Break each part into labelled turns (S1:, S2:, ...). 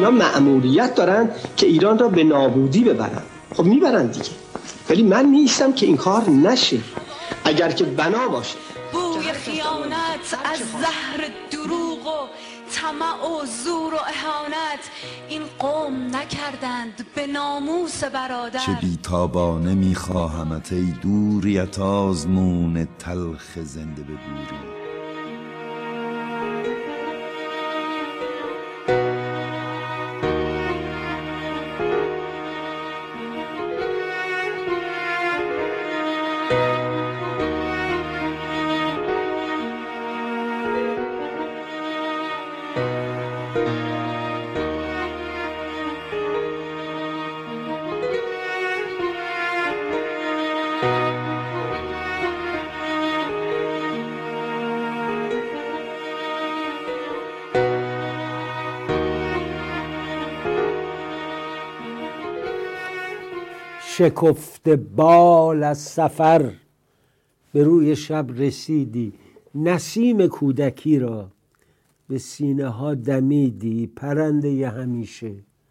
S1: اینا مأموریت دارن که ایران را به نابودی ببرن. خب میبرن دیگه، ولی من نیستم که این کار نشه. اگر که بنا باشه
S2: بوی خیانت از زهر دروغ و طمع و زور و اهانت این قوم نکردند به ناموس برادر.
S3: چه بیتابانه میخواهمت ای دوریت آزمون تلخ زنده به گوری.
S4: شکفته بال از سفر به روی شب رسیدی، نسیم کودکی را به سینه ها دمیدی. پرنده همیشه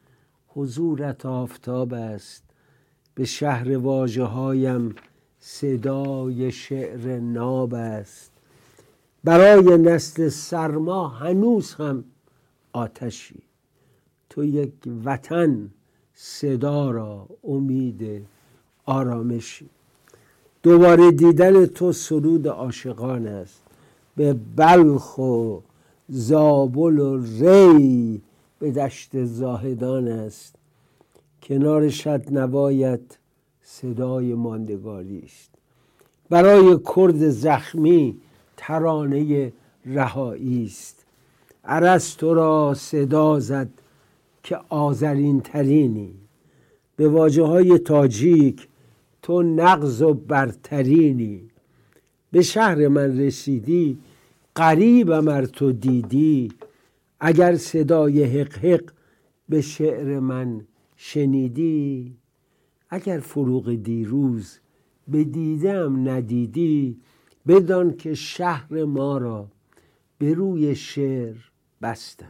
S4: حضورت آفتاب است، به شهر واژه هایم صدای شعر ناب است. برای نسل سرما هنوز هم آتشی، تو یک وطن صدا را امید آرامشی. دوباره دیدن تو سرود عاشقان است، به بلخ و زابل و ری به دشت زاهدان است. کنار شدنوایت صدای ماندگاری است، برای کرد زخمی ترانه رهایی است. ارسطو را صدا زد که آذرین ترینی، به واژه های تاجیک تو نغز و برترینی. به شهر من رسیدی غریبم ار تو دیدی، اگر صدای حق حق به شعر من شنیدی. اگر فروغ دیروز به دیدم ندیدی، بدان که شهر ما را به روی شعر بستند.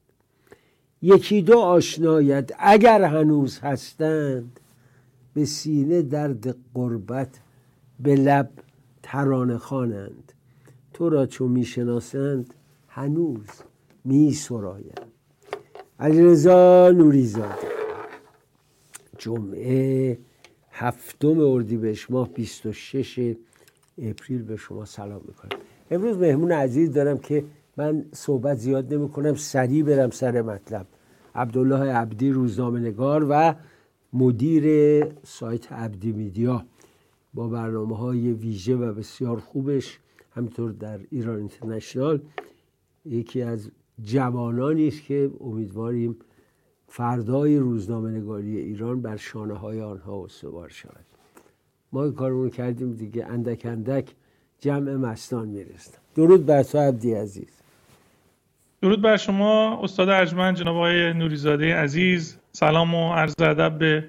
S4: یکی دو آشنایت اگر هنوز هستند، به سینه درد غربت به لب ترانه خوانند. تو را چون میشناسند هنوز میسرایند. علیرضا نوری‌زاده. جمعه 7 اردیبهشت ماه 26 اپریل به شما سلام میکنم. امروز مهمون عزیز دارم که من صحبت زیاد نمی کنم، سریع برم سر مطلب. عبدالله عبدی، روزنامه‌نگار و مدیر سایت عبدی میدیا، با برنامه‌های ویژه و بسیار خوبش، همینطور در ایران اینترنشنال، یکی از جوانانی است که امیدواریم فردای روزنامه‌نگاری ایران بر شانه‌های آنها استوار شود. ما کارمون کردیم دیگه، اندک اندک جمع مستان میرسن. درود بر تو عبدی عزیز.
S5: درود بر شما استاد ارجمند جناب آقای نوری‌زاده عزیز. سلام و عرض ادب به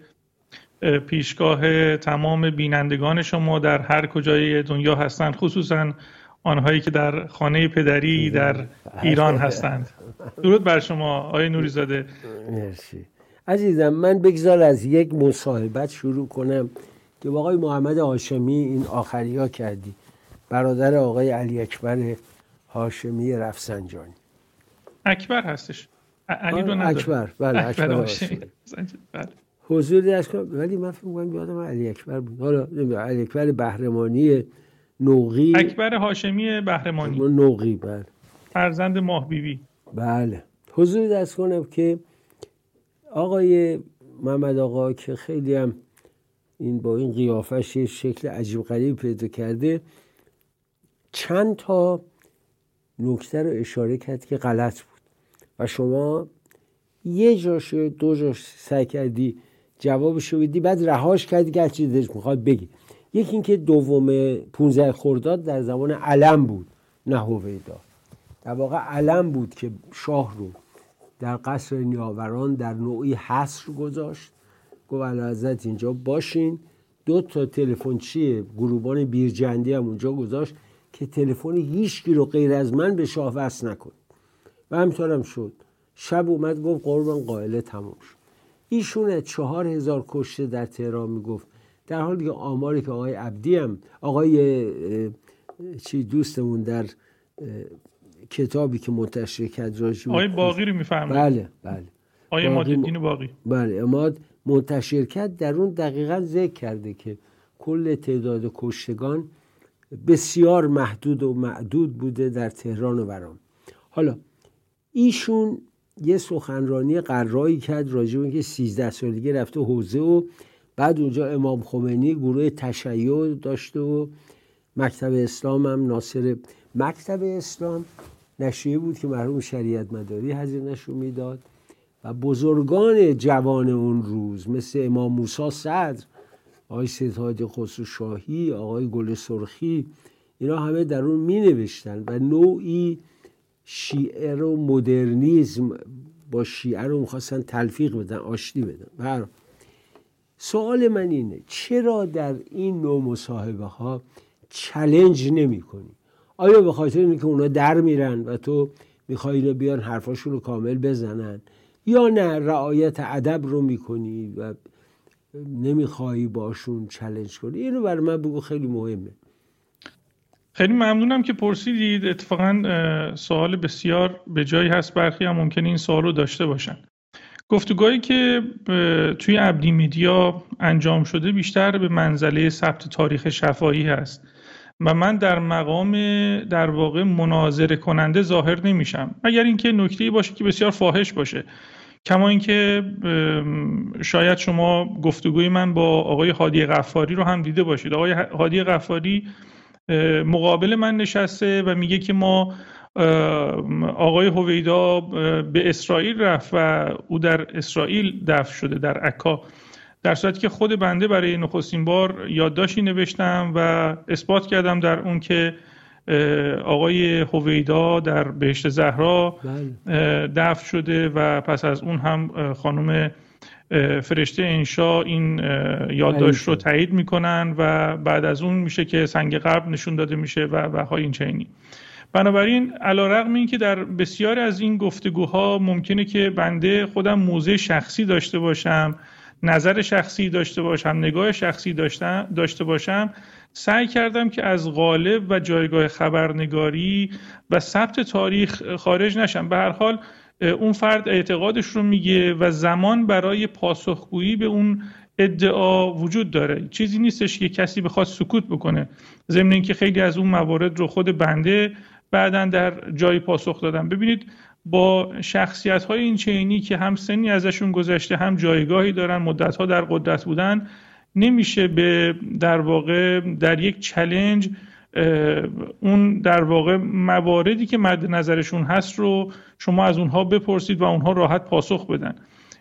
S5: پیشگاه تمام بینندگان شما در هر کجای دنیا هستند، خصوصا آنهایی که در خانه پدری در ایران هستند. درود بر شما آقای نوری‌زاده.
S4: مرسی عزیزم. من بگذار از یک مصاحبت شروع کنم که با آقای محمد هاشمی این آخریا کردی، برادر آقای علی اکبر هاشمی رفسنجانی.
S5: اکبر هستش، علی رو نداره.
S4: اکبر، بله اکبر هاشمی.
S5: بله.
S4: حضوری از کنم، ولی من فکر می‌کنم یادم علی اکبر بود. حالا علی اکبر بهرمانی نوقی،
S5: اکبر هاشمی بهرمانی
S4: نوقی، بله،
S5: فرزند ماه بیبی.
S4: بله. حضوری از کنم که آقای محمد آقا که خیلی هم این با این قیافش شکل عجیب غریب پیدا کرده، چند تا نکته رو اشاره کرد که غلط بود و شما یه جاش دو جاش سعی کردی جوابشو بدی، بعد رهاش کردی که هر چیزی دلش میخواد بگی. یکی این که دوم 15 خرداد در زمان علم بود، نه هویدا. در واقع علم بود که شاه رو در قصر نیاوران در نوعی حصر گذاشت، گفت اعلیحضرت اینجا باشین. 2 تا تلفنچی گروبان بیرجندی هم اونجا گذاشت که تلفن هیچ کی رو غیر از من به شاه وصل نکن. و همینطور هم شد. شب اومد گفت قربان قائله تموم شد. ایشون 4000 کشته در تهران میگفت، در حالی که آماری که آقای عبدی هم آقای دوستمون در کتابی که منتشر کرد
S5: آقای باقی رو میفهمید.
S4: بله
S5: آقای عمادالدین باقی،
S4: بله عماد منتشر کرد، در اون دقیقاً ذکر کرده که کل تعداد کشتگان بسیار محدود و معدود بوده در تهران و ورام. حالا ایشون یه سخنرانی قرایی کرد راجع به اینکه 13 سالگی رفته حوزه و بعد اونجا امام خمینی گروه تشیع داشته و مکتب اسلام هم ناصر مکتب اسلام نشریه بود که مرحوم شریعت مداری هزینه‌اش رو میداد و بزرگان جوان اون روز مثل امام موسی صدر، آقای سید هادی خسرو شاهی، آقای گل سرخی، اینا همه در اون می نوشتن و نوعی شیعه رو مدرنیزم با شیعه رو میخواستن تلفیق بدن، آشتی بدن. سوال من اینه چرا در این نوع مصاحبه ها چالش نمی کنی؟ آیا به خاطر اینه که اونا در میرن و تو میخوای اینا بیان حرفاشون رو کامل بزنن، یا نه رعایت ادب رو میکنی و نمیخوایی باشون چالش کنی؟ اینو برای من بگو، خیلی مهمه.
S5: خیلی ممنونم که پرسیدید. اتفاقا سوال بسیار به جایی هست، برخی هم ممکنه این سوال رو داشته باشن. گفتگوهایی که توی عبدی مدیا انجام شده بیشتر به منزله ثبت تاریخ شفاهی هست و من در مقام در واقع مناظره کننده ظاهر نمیشم، مگر اینکه نکته‌ای باشه که بسیار فاحش باشه. کما اینکه شاید شما گفتگوی من با آقای هادی غفاری رو هم دیده باشید. آقای هادی غفاری مقابل من نشسته و میگه که ما آقای هویدا به اسرائیل رفت و او در اسرائیل دفن شده در عکا، در صورتی که خود بنده برای نخستین بار یادداشتی نوشتم و اثبات کردم در اون که آقای هویدا در بهشت زهرا دفن شده و پس از اون هم خانم فرشته انشا این یادداشت رو تایید میکنن و بعد از اون میشه که سنگ قبر نشون داده میشه و های این چنینی. بنابراین علیرغم این که در بسیاری از این گفتگوها ممکنه که بنده خودم موضع شخصی داشته باشم، نظر شخصی داشته باشم، نگاه شخصی داشته باشم، سعی کردم که از قالب و جایگاه خبرنگاری و ثبت تاریخ خارج نشم. به هر حال اون فرد اعتقادش رو میگه و زمان برای پاسخگویی به اون ادعا وجود داره. چیزی نیستش که کسی بخواد سکوت بکنه، ضمن اینکه خیلی از اون موارد رو خود بنده بعداً در جای پاسخ دادم. ببینید با شخصیت‌های این چنینی که هم سنی ازشون گذشته، هم جایگاهی دارن، مدت‌ها در قدرت بودن، نمیشه به در واقع در یک چالش اون در واقع مواردی که مد نظرشون هست رو شما از اونها بپرسید و اونها راحت پاسخ بدن.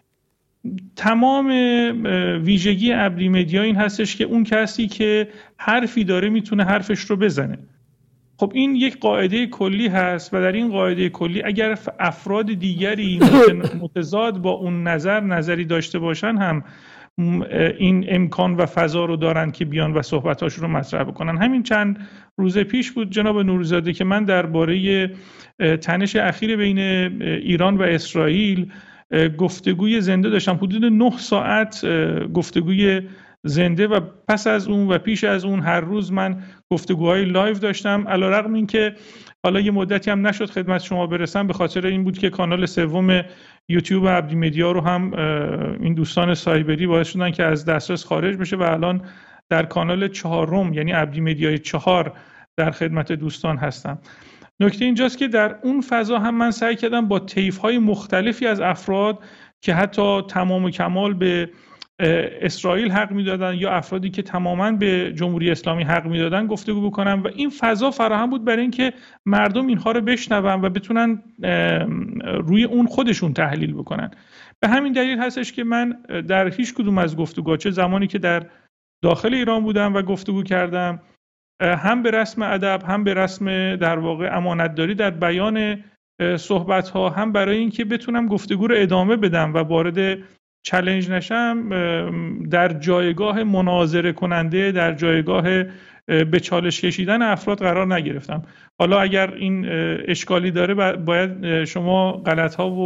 S5: تمام ویژگی عبدی مدیا این هستش که اون کسی که حرفی داره میتونه حرفش رو بزنه. خب این یک قاعده کلی هست و در این قاعده کلی اگر افراد دیگری متضاد با اون نظری داشته باشن هم این امکان و فضا رو دارن که بیان و صحبتاشون رو مطرح بکنن. همین چند روز پیش بود جناب نوری‌زاده که من درباره تنش اخیر بین ایران و اسرائیل گفتگوی زنده داشتم، حدود 9 ساعت گفتگوی زنده و پس از اون و پیش از اون هر روز من گفتگوهای لایو داشتم. علیرغم این که حالا یه مدتی هم نشد خدمت شما برسم، به خاطر این بود که کانال سوم یوتیوب عبدی مدیا رو هم این دوستان سایبری باعث شدن که از دسترس خارج بشه و الان در کانال 4 یعنی عبدی مدیا 4 در خدمت دوستان هستم. نکته اینجاست که در اون فضا هم من سعی کردم با طیف‌های مختلفی از افراد که حتی تمام و کمال به اسرائیل حق میدادن یا افرادی که تماما به جمهوری اسلامی حق میدادن گفتگو بکنم و این فضا فراهم بود برای اینکه مردم اینها رو بشنون و بتونن روی اون خودشون تحلیل بکنن. به همین دلیل هستش که من در هیچ کدوم از گفتگوها، چه زمانی که در داخل ایران بودم و گفتگو کردم، هم به رسم ادب هم به رسم در واقع امانتداری در بیان صحبت ها، هم برای اینکه بتونم گفتگو رو ادامه بدم و وارد چالش نشم، در جایگاه مناظره کننده، در جایگاه به چالش کشیدن افراد قرار نگرفتم. حالا اگر این اشکالی داره باید شما غلط ها و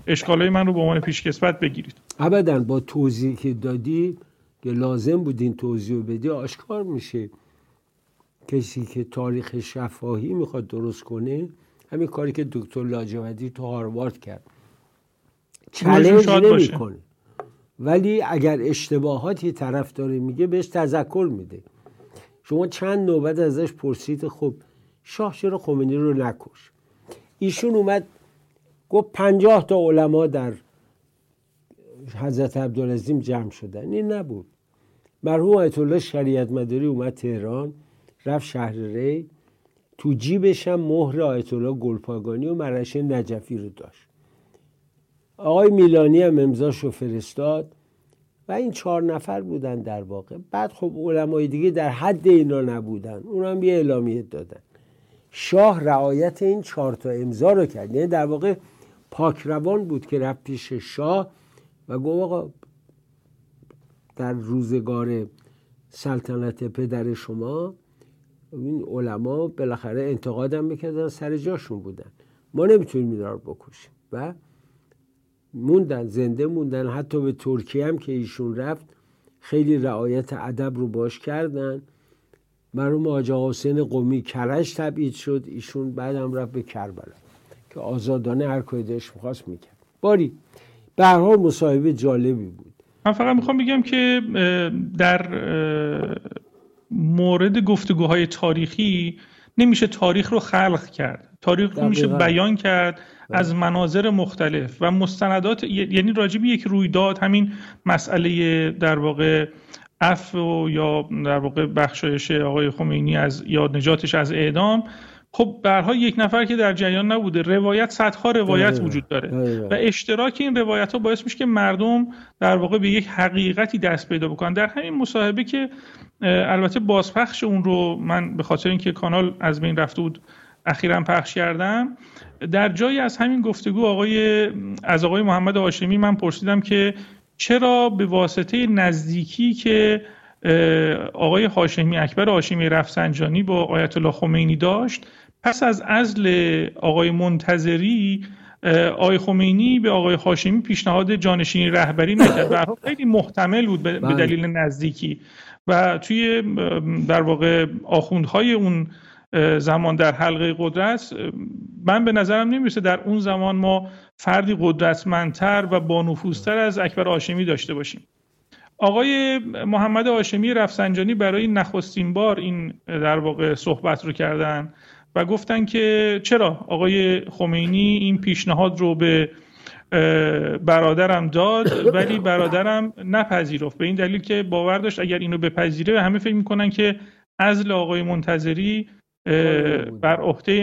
S5: اشکالای من رو به عنوان پیشکسوت بگیرید.
S4: ابداً با توضیحی که دادی که لازم بود این توضیح رو بدی آشکار میشه کسی که تاریخ شفاهی میخواد درست کنه همین کاری که دکتر لاجوردی تو هاروارد کرد چالش نمیکنه، ولی اگر اشتباهاتی طرف داره میگه بهش تذکر میده. شما چند نوبت ازش پرسید خب شاه چرا خمینی رو نکش؟ ایشون اومد گفت 50 تا علما در حضرت عبدالعظیم جمع شدن. این نبود. مرحوم آیت الله شریعت مداری اومد تهران، رفت شهر ری، تو جیبش هم مهر آیت الله گلپاگانی و مرشه نجفی رو داشت. آقای میلانی هم امضاشو فرستاد و این 4 نفر بودن در واقع. بعد خب علمای دیگه در حد اینا نبودن، اونا هم یه اعلامیه دادن. شاه رعایت این 4 تا امضا رو کرد، یعنی در واقع پاکروان بود که رفت پیش شاه و گفت آقا در روزگار سلطنت پدر شما این علما بالاخره انتقادم میکردن، سر جاشون بودن، ما نمیتونیم اینا رو بکشیم و موندن، زنده موندن. حتی به ترکیه هم که ایشون رفت خیلی رعایت ادب رو باش کردن. مرحوم آقا حسین قمی کرج تبعید شد، ایشون بعدم رفت به کربلا که آزادانه هر کاری داشت می‌خواست میکرد. باری به هر حال مصاحبه جالبی بود.
S5: من فقط میخوام بگم که در مورد گفتگوهای تاریخی نمیشه تاریخ رو خلق کرد، تاریخ رو میشه بیان کرد از مناظر مختلف و مستندات، یعنی راجب یک رویداد، همین مسئله در واقع عفو یا در واقع بخشایش آقای خمینی از یا نجاتش از اعدام، خب به هر حال یک نفر که در جریان نبوده، روایت صدها روایت وجود داره و اشتراک این روایت ها باعث میشه که مردم در واقع به یک حقیقتی دست پیدا بکنن. در همین مصاحبه که البته بازپخش اون رو من به خاطر اینکه کانال از بین رفته بود اخیراً پخش کردم، در جایی از همین گفتگو از آقای محمد هاشمی من پرسیدم که چرا به واسطه نزدیکی که آقای هاشمی، اکبر هاشمی رفسنجانی با آیت الله خمینی داشت، پس از عزل آقای منتظری آقای خمینی به آقای هاشمی پیشنهاد جانشینی رهبری نکرد. به هر حال خیلی محتمل بود به دلیل نزدیکی و توی در واقع آخوندهای اون زمان در حلقه قدرت من به نظرم نمیرسه در اون زمان ما فردی قدرتمندتر و با نفوذتر از اکبر هاشمی داشته باشیم. آقای محمد هاشمی رفسنجانی برای نخستین بار این در واقع صحبت رو کردن و گفتن که چرا آقای خمینی این پیشنهاد رو به برادرم داد ولی برادرم نپذیرفت، به این دلیل که باور داشت اگر اینو بپذیره همه فکر میکنن که عزل آقای منتظری بر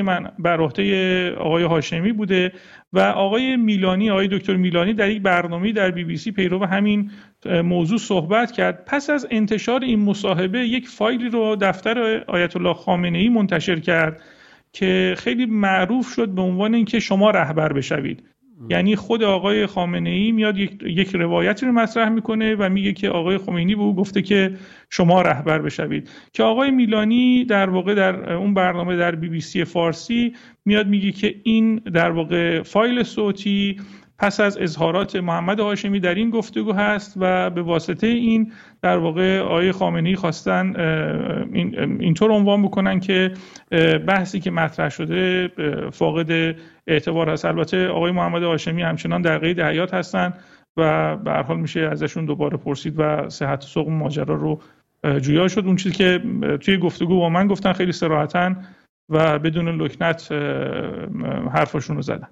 S5: عهده آقای هاشمی بوده. و آقای میلانی، آقای دکتر میلانی در یک برنامه در BBC پیرو همین موضوع صحبت کرد. پس از انتشار این مصاحبه یک فایلی رو دفتر آیت الله خامنه‌ای منتشر کرد که خیلی معروف شد به عنوان اینکه شما رهبر بشوید. یعنی خود آقای خامنه‌ای میاد یک روایتی رو مطرح میکنه و میگه که آقای خمینی به او گفته که شما رهبر بشوید، که آقای میلانی در واقع در اون برنامه در BBC فارسی میاد میگه که این در واقع فایل صوتی پس از اظهارات محمد هاشمی در این گفتگو هست و به واسطه این در واقع آقای خامنه‌ای خواستن اینطور عنوان بکنن که بحثی که مطرح شده فاقد اعتبار هست. البته آقای محمد هاشمی همچنان در قید حیات هستن و به هر حال میشه ازشون دوباره پرسید و صحت و سقم ماجرا رو جویا شد. اون چیزی که توی گفتگو با من گفتن خیلی صراحتاً و بدون لکنت حرفشون رو زدن.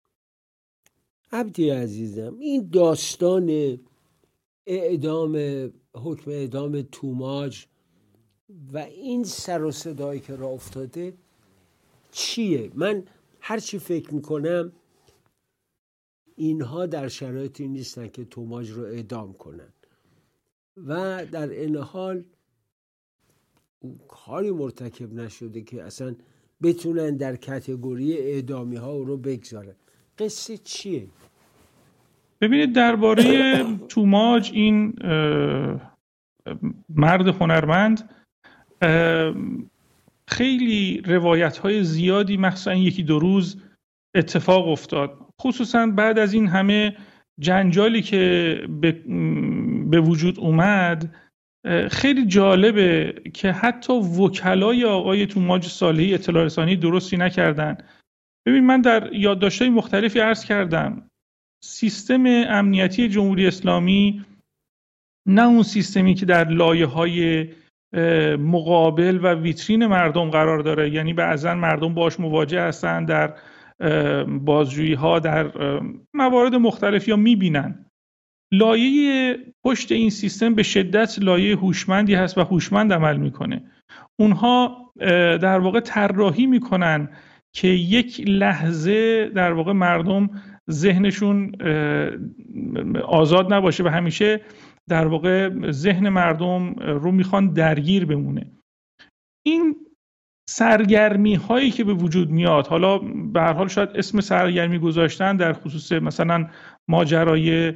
S4: عبدی عزیزم، این داستان حکم اعدام توماج و این سر و صدایی که راه افتاده چیه؟ من هرچی فکر میکنم اینها در شرایطی نیستن که توماج رو اعدام کنن و در این حال کاری مرتکب نشده که اصلا بتونن در کاتگوری اعدامی ها رو بگذارن. قصه چیه؟
S5: ببینید درباره توماج، این مرد هنرمند، خیلی روایت های زیادی مخصوصا 1-2 روز اتفاق افتاد، خصوصا بعد از این همه جنجالی که به وجود اومد. خیلی جالبه که حتی وکلای آقای توماج صالحی اطلاع رسانی درستی نکردن. ببین، من در یادداشت‌های مختلفی عرض کردم سیستم امنیتی جمهوری اسلامی نه اون سیستمی که در لایه‌های مقابل و ویترین مردم قرار داره، یعنی بعضا مردم باش مواجه هستن در بازجویی‌ها در موارد مختلف یا می‌بینن. لایه پشت این سیستم به شدت لایه هوشمندی هست و هوشمند عمل میکنه. اونها در واقع طراحی میکنن که یک لحظه در واقع مردم ذهنشون آزاد نباشه و همیشه در واقع ذهن مردم رو میخوان درگیر بمونه. این سرگرمی هایی که به وجود میاد، حالا به هر حال شاید اسم سرگرمی گذاشتن در خصوص مثلا ماجرای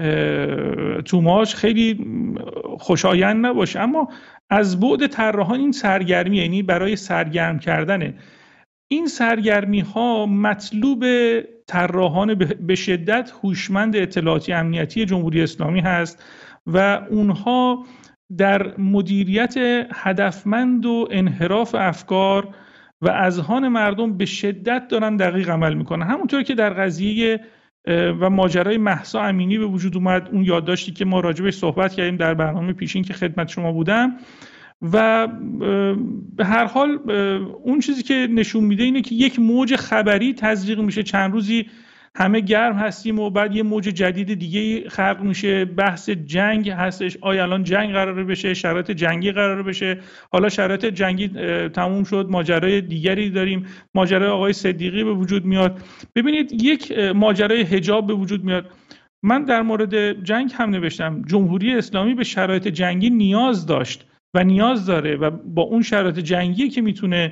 S5: توماج خیلی خوشایند نباشه، اما از بعد طراحان این سرگرمی، یعنی برای سرگرم کردنه، این سرگرمی ها مطلوب طراحان به شدت هوشمند اطلاعاتی امنیتی جمهوری اسلامی هست و اونها در مدیریت هدفمند و انحراف افکار و اذهان مردم به شدت دارن دقیق عمل میکنن. همونطور که در قضیه و ماجرای مهسا امینی به وجود اومد، اون یادداشتی که ما راجبش صحبت کردیم در برنامه پیشین که خدمت شما بودم، و به هر حال اون چیزی که نشون میده اینه که یک موج خبری تزریق میشه، چند روزی همه گرم هستیم و بعد یه موج جدید دیگه خلق میشه، بحث جنگ هستش، آیا الان جنگ قراره بشه، شرایط جنگی قراره بشه، حالا شرایط جنگی تموم شد، ماجرای دیگری داریم، ماجرای آقای صدیقی به وجود میاد. ببینید، یک ماجرای حجاب به وجود میاد. من در مورد جنگ هم نوشتم جمهوری اسلامی به شرایط جنگی نیاز داشت و نیاز داره و با اون شرایط جنگی که میتونه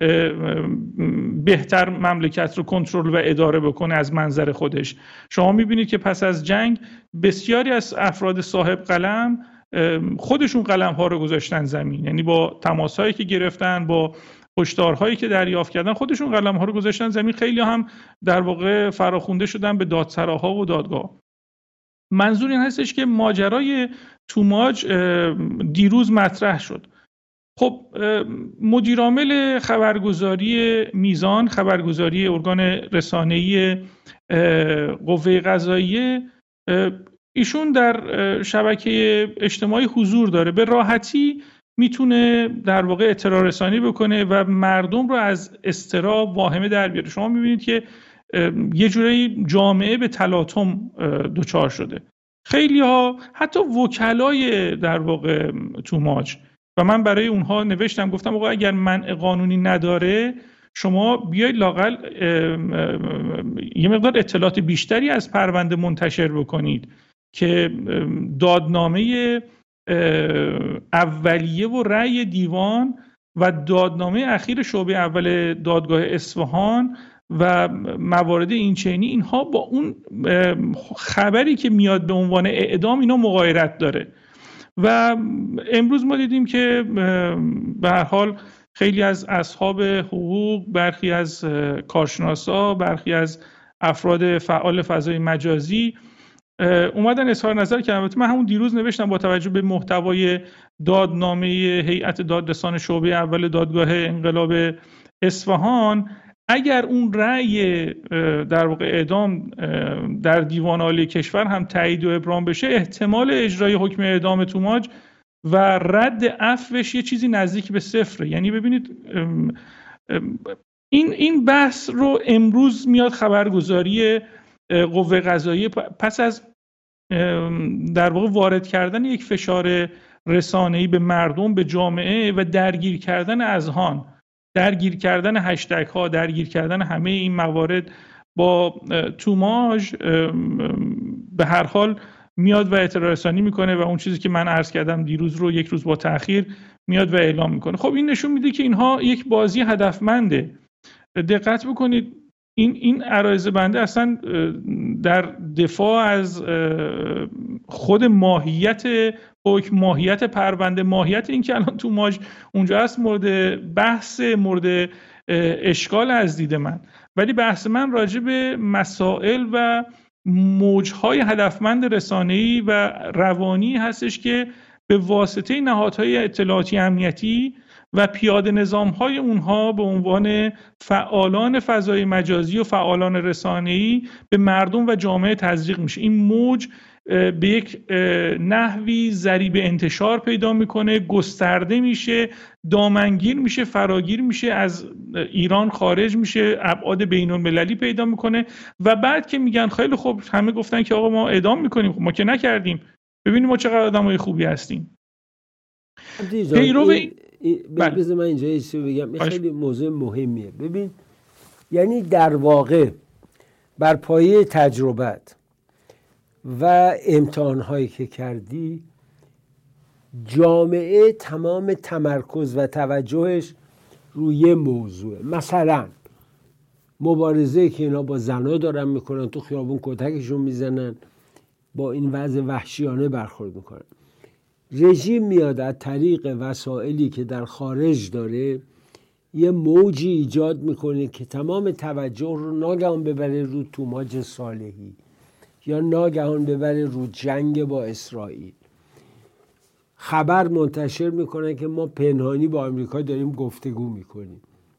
S5: بهتر مملکت رو کنترل و اداره بکنه از منظر خودش. شما میبینید که پس از جنگ بسیاری از افراد صاحب قلم خودشون قلم ها رو گذاشتن زمین، یعنی با تماس هایی که گرفتن، با هشدارهایی که دریافت کردن، خودشون قلم ها رو گذاشتن زمین. خیلی هم در واقع فراخونده شدن به دادسراها و دادگاه. منظور این هستش که ماجرای توماج دیروز مطرح شد. خب مدیرعامل خبرگزاری میزان، خبرگزاری ارگان رسانه‌ای قوه قضاییه، ایشون در شبکه اجتماعی حضور داره، به راحتی میتونه در واقع اطلاع رسانی بکنه و مردم رو از اضطراب واهمه در بیاره. شما میبینید که یه جوری جامعه به تلاطم دچار شده. خیلی ها حتی وکلای در واقع توماج، و من برای اونها نوشتم، گفتم آقا اگر منع قانونی نداره شما بیایید لااقل یه مقدار اطلاعات بیشتری از پرونده منتشر بکنید که دادنامه اولیه و رأی دیوان و دادنامه اخیر شعبه اول دادگاه اصفهان و موارد اینچنینی، اینها با اون خبری که میاد به عنوان اعدام اینا مغایرت داره. و امروز ما دیدیم که به هر حال خیلی از اصحاب حقوق، برخی از کارشناسا، برخی از افراد فعال فضای مجازی اومدن اظهار نظر کردن. البته من همون دیروز نوشتم با توجه به محتوای دادنامه هیئت دادرسان شعبه اول دادگاه انقلاب اصفهان، اگر اون رأی در واقع اعدام در دیوان عالی کشور هم تایید و ابرام بشه، احتمال اجرای حکم اعدام توماج و رد عفوش یه چیزی نزدیک به صفره. یعنی ببینید این بحث رو امروز میاد خبرگزاری قوه قضاییه پس از در واقع وارد کردن یک فشار رسانه‌ای به مردم، به جامعه و درگیر کردن اذهان، درگیر کردن هشتگ ها، درگیر کردن همه این موارد با توماج، به هر حال میاد و اطلاع رسانی میکنه و اون چیزی که من عرض کردم دیروز رو یک روز با تأخیر میاد و اعلام میکنه. خب این نشون میده که اینها یک بازی هدفمنده. دقت بکنید، این عرایض بنده اصلا در دفاع از خود ماهیت حکم، ماهیت پرونده، ماهیت این که الان توماج اونجا هست، مورد بحث، مورد اشکال از دید من. ولی بحث من راجع به مسائل و موجهای هدفمند رسانه‌ای و روانی هستش که به واسطه نهادهای اطلاعاتی امنیتی و پیاده نظام‌های اونها به عنوان فعالان فضای مجازی و فعالان رسانه‌ای به مردم و جامعه تزریق میشه. این موج به یک نحوی ضریب انتشار پیدا میکنه، گسترده میشه، دامنگیر میشه، فراگیر میشه، از ایران خارج میشه، ابعاد بین‌المللی پیدا میکنه و بعد که میگن خیلی خوب همه گفتن که آقا ما اعدام میکنیم، ما که نکردیم، ببینیم ما چقدر آدمای خوبی هستیم.
S4: بذار من اینجا یه چیزی بگم، این خیلی موضوع مهمیه. ببین یعنی در واقع بر پایه تجربت و امتحان‌هایی که کردی جامعه تمام تمرکز و توجهش روی موضوع، مثلا مبارزه که اینا با زنا دارن میکنن، تو خیابون کتکشون میزنن، با این وضع وحشیانه برخورد میکنن. رژیم میاد از طریق وسائلی که در خارج داره یه موجی ایجاد میکنه که تمام توجه رو ناگهان ببره رو توماج صالحی یا ناگهان ببره رو جنگ با اسرائیل. خبر منتشر میکنه که ما پنهانی با آمریکا داریم گفتگو میکنیم،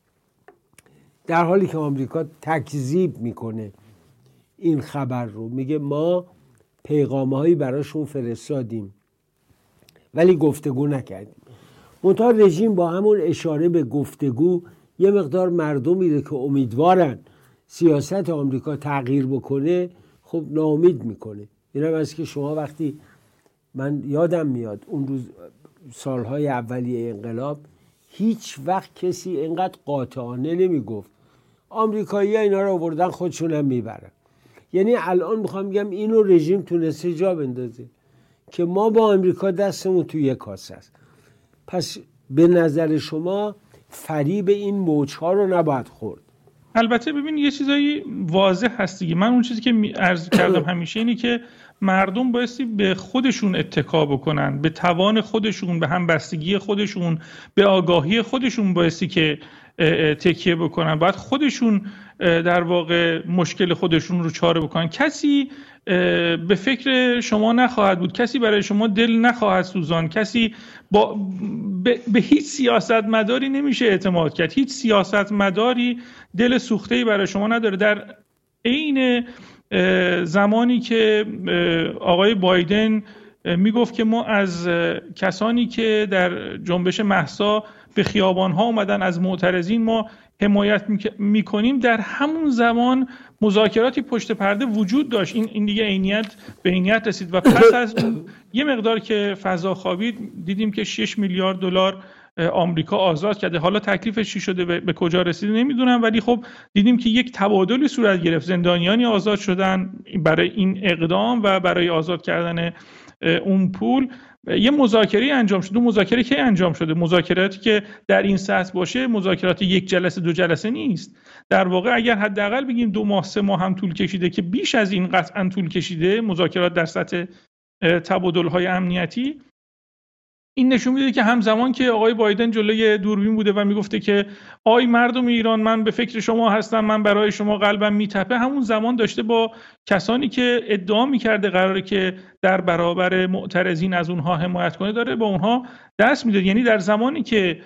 S4: در حالی که آمریکا تکذیب میکنه این خبر رو، میگه ما پیغامهایی براشون فرستادیم ولی گفتگو نکردیم. منتها رژیم با همون اشاره به گفتگو یه مقدار مردمی رو که امیدوارن سیاست آمریکا تغییر بکنه خب ناامید میکنه. این هم از که شما وقتی، من یادم میاد اون روز سالهای اولیه انقلاب هیچ وقت کسی اینقدر قاطعانه نمیگفت آمریکایی‌ها اینا رو آوردن خودشون هم میبرن. یعنی الان میخوام بگم اینو رژیم تونسته جا بندازه که ما با آمریکا دستمون توی یک کاسه است. پس به نظر شما فریب این موج‌ها رو نباید خورد؟
S5: البته ببین یه چیزایی واضح هست دیگه. من اون چیزی که عرض کردم همیشه اینی که مردم بایستی به خودشون اتکا بکنن، به توان خودشون، به همبستگی خودشون، به آگاهی خودشون بایستی که تکیه بکنن. باید خودشون در واقع مشکل خودشون رو چاره بکنن. کسی به فکر شما نخواهد بود، کسی برای شما دل نخواهد سوزان، کسی به هیچ سیاستمداری نمیشه اعتماد کرد. هیچ سیاستمداری دل سوخته‌ای برای شما نداره. در عین زمانی که آقای بایدن میگفت که ما از کسانی که در جنبش مهسا به خیابان‌ها اومدن از معترضین ما حمایت میکنیم، در همون زمان مذاکراتی پشت پرده وجود داشت. این دیگه عینیت به عینیت رسید و پس از اون یه مقدار که فضا خوابید دیدیم که 6 میلیارد دلار آمریکا آزاد کرده. حالا تکلیفش چی شده، به کجا رسیده نمیدونم، ولی خب دیدیم که یک تبادلی صورت گرفت، زندانیانی آزاد شدن برای این اقدام و برای آزاد کردن اون پول. یه مذاکره انجام شده. اون مذاکره کی انجام شده؟ مذاکراتی که در این سطح باشه مذاکرات یک جلسه دو جلسه نیست. در واقع اگر حداقل بگیم 2 ماه 3 ماه هم طول کشیده، که بیش از این قطعا طول کشیده مذاکرات در سطح تبادل‌های امنیتی، این نشون میده که همزمان که آقای بایدن جلوی دوربین بوده و میگفته که آی مردم ایران من به فکر شما هستم، من برای شما قلبم میتپه، همون زمان داشته با کسانی که ادعا میکرده قراره که در برابر معترضین از اونها حمایت کنه داره با اونها دست میده. یعنی در زمانی که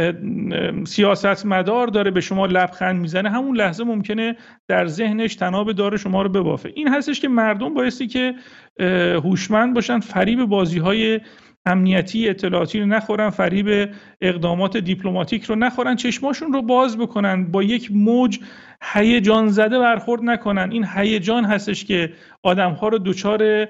S5: سیاستمدار داره به شما لبخند میزنه، همون لحظه ممکنه در ذهنش طناب دار شما رو ببافه. این هستش که مردم بایستی که هوشمند باشن، فریب بازی‌های امنیتی اطلاعاتی رو نخورن، فریب اقدامات دیپلماتیک رو نخورن، چشماشون رو باز بکنن، با یک موج هیجان زده برخورد نکنن. این هیجان هستش که آدم‌ها رو دچار